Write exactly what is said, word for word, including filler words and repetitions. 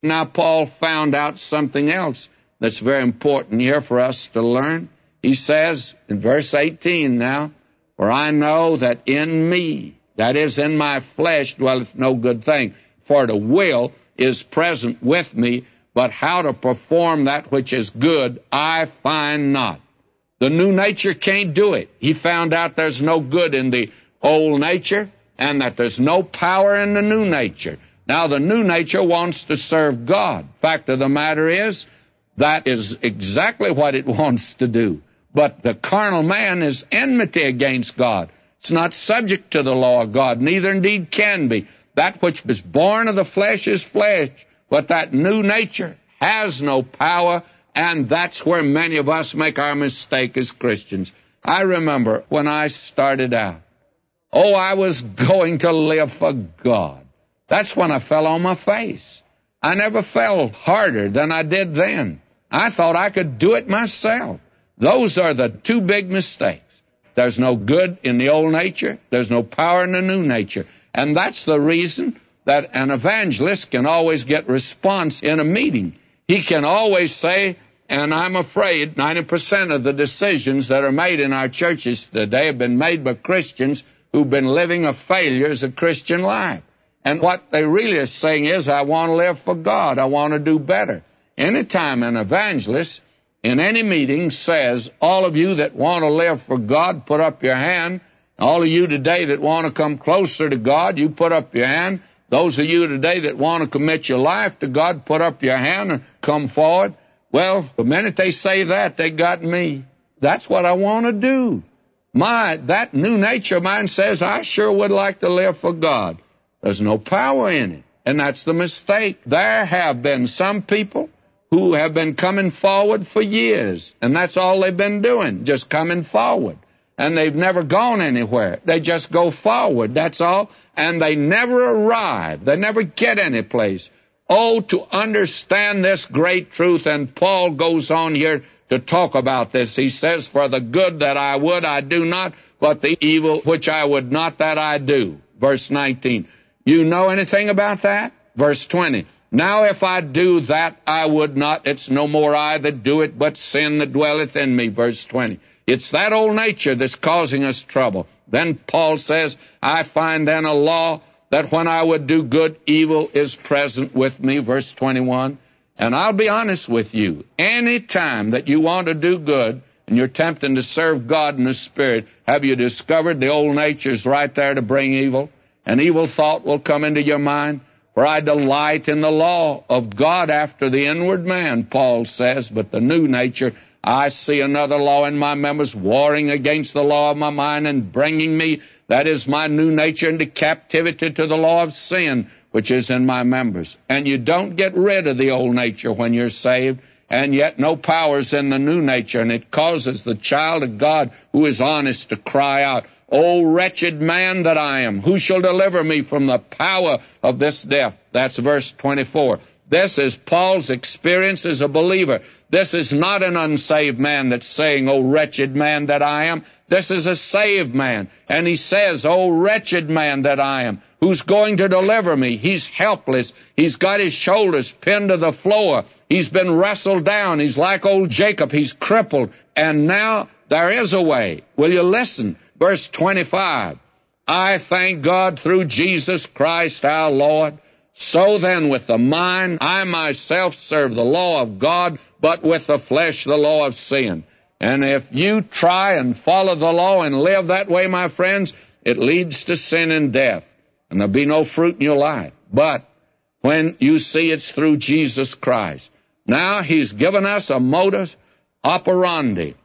Now, Paul found out something else that's very important here for us to learn. He says in verse eighteen now, "For I know that in me, that is, in my flesh, dwelleth no good thing. For the will is present with me, but how to perform that which is good I find not." The new nature can't do it. He found out there's no good in the old nature and that there's no power in the new nature. Now, the new nature wants to serve God. Fact of the matter is, that is exactly what it wants to do. But the carnal man is enmity against God. It's not subject to the law of God, neither indeed can be. That which is born of the flesh is flesh, but that new nature has no power, and that's where many of us make our mistake as Christians. I remember when I started out, oh, I was going to live for God. That's when I fell on my face. I never fell harder than I did then. I thought I could do it myself. Those are the two big mistakes. There's no good in the old nature. There's no power in the new nature. And that's the reason that an evangelist can always get response in a meeting. He can always say, and I'm afraid ninety percent of the decisions that are made in our churches today have been made by Christians who've been living a failure as a Christian life. And what they really are saying is, I want to live for God. I want to do better. Anytime an evangelist in any meeting says, all of you that want to live for God, put up your hand. All of you today that want to come closer to God, you put up your hand. Those of you today that want to commit your life to God, put up your hand and come forward. Well, the minute they say that, they got me. That's what I want to do. My, that new nature of mine says, I sure would like to live for God. There's no power in it, and that's the mistake. There have been some people who have been coming forward for years, and that's all they've been doing, just coming forward. And they've never gone anywhere. They just go forward, that's all, and they never arrive. They never get any place. Oh, to understand this great truth, and Paul goes on here to talk about this. He says, for the good that I would, I do not, but the evil which I would not, that I do. Verse nineteen. You know anything about that? Verse twenty. Now if I do that I would not, it's no more I that do it, but sin that dwelleth in me. Verse twenty. It's that old nature that's causing us trouble. Then Paul says, I find then a law that when I would do good, evil is present with me. Verse twenty-one. And I'll be honest with you, any time that you want to do good and you're tempting to serve God in the Spirit, have you discovered the old nature's right there to bring evil? An evil thought will come into your mind. For I delight in the law of God after the inward man, Paul says, but the new nature, I see another law in my members, warring against the law of my mind and bringing me, that is my new nature, into captivity to the law of sin, which is in my members. And you don't get rid of the old nature when you're saved, and yet no power's in the new nature, and it causes the child of God who is honest to cry out, O wretched man that I am, who shall deliver me from the power of this death? That's verse twenty-four. This is Paul's experience as a believer. This is not an unsaved man that's saying, O wretched man that I am. This is a saved man. And he says, O wretched man that I am, who's going to deliver me? He's helpless. He's got his shoulders pinned to the floor. He's been wrestled down. He's like old Jacob. He's crippled. And now there is a way. Will you listen? Verse twenty-five, I thank God through Jesus Christ our Lord. So then with the mind I myself serve the law of God, but with the flesh the law of sin. And if you try and follow the law and live that way, my friends, it leads to sin and death, and there'll be no fruit in your life. But when you see it's through Jesus Christ, now he's given us a modus operandi.